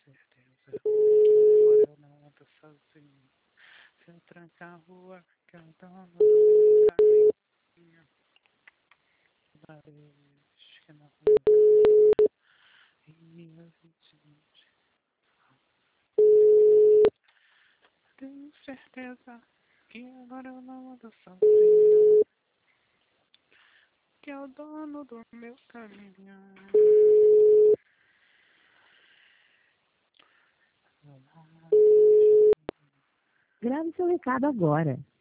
certeza que agora eu não ando sozinho. Se eu trancar a rua, que é o dono do caminho. Vez que não e a gente tenho certeza que agora eu não ando sozinho. Que é o dono do meu caminho. Grave seu recado agora.